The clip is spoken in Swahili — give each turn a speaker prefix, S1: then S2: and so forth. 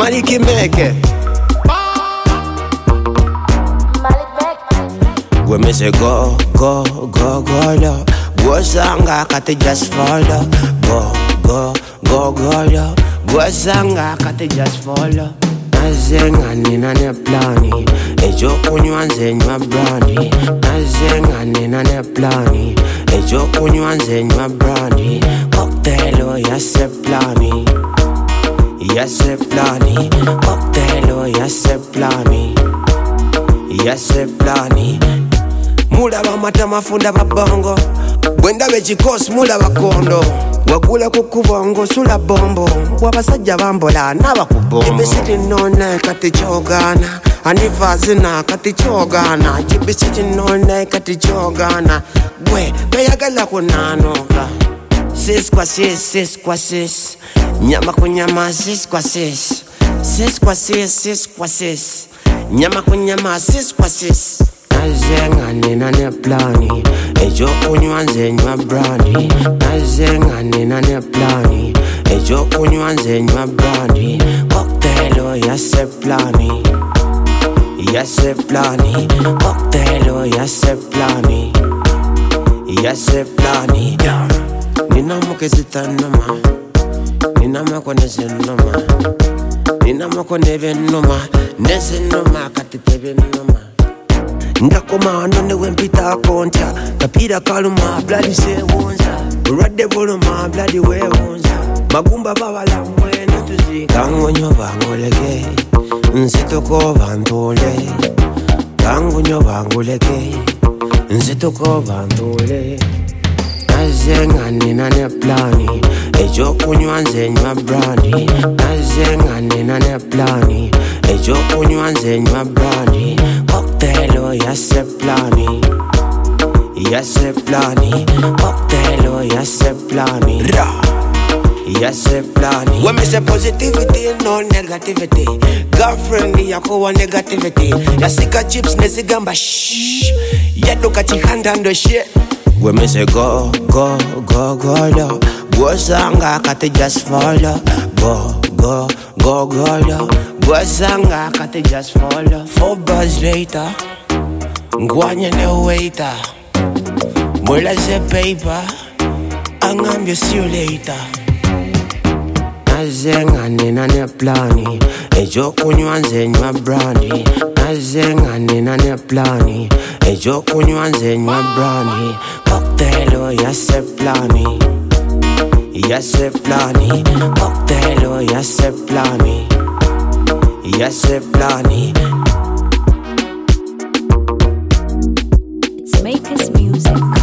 S1: Maliki Meke. When me say go, go, go, go, yo. Go sanga kati just follow. Go, go, go, go, yo. Go sanga kati just follow. Nazenga nina ne plani. Ejo kunywanze nywa brandy. Nazenga nina ne plani. Ejo kunywanze nywa brandy. Cocktailo yase plani. Yase plani. Cocktailo yase plani. Yase plani. Mula ba mata mafunda babongo. Bwenda bechikosi mula bakondo. Wagula kukubongo sula bombo. Wabasajja bambola n'abakubongo. Jibisiti none kati chogana. Anivazina kati chogana. Jibisiti none kati chogana. Gwe beyagala kunanoka. Sis kwa sis, sis kwa sis. Nyama kunyama sis kwa sis. Sis kwa sis, sis kwa sis. Nyama kunyama sis kwa sis. Nazenga nina ne plani. Ejo kunywanze nywa brandy. Nazenga nina ne plani. Ejo kunywanze nywa brandy. Cocktailo yase plani. Yase plani. Cocktailo yase plani. Yase plani. Nina mukizita nama. Nina makone zenoma. Nina makone venoma. Nese noma katite venoma. Ndakoma none wempita konta. Kapira kaluma bloody se wonza. Rade voluma bloody we wonza. Magumba babala mwene tuzi. Kango nyoba ngoleke. Nsitoko bandole. Kango nyoba ngoleke. Nsitoko bandole. Nazenga nina ne plani. Ejo kunywanze nywa brandy. Nazenga nina ne plani. Ejo kunywanze nywa brandy. Cocktailo yase plani. Yase plani. Cocktailo yase plani. Yase plani. When me say positivity, no negativity. Girlfriend yakuwa negativity. Yasika chips nezigamba shh. Yaduka chihanda ndo shit. When me say go, go, go, go, yo. Go sanga kati just follow. Go, go, go, go, yo. Go sanga kati just follow. 4 bars later, ngwanye ne waiter. Mula ze paper, angambye see you later. Nazenga nina ne plani. Ejo kunywanze nywa brandy. Nazenga nina ne plani. Ejo kunywanze nywa brandy. Cocktailo yase plani. Yase plani. Cocktailo yase plani. Yase plani.
S2: It's Makers Music.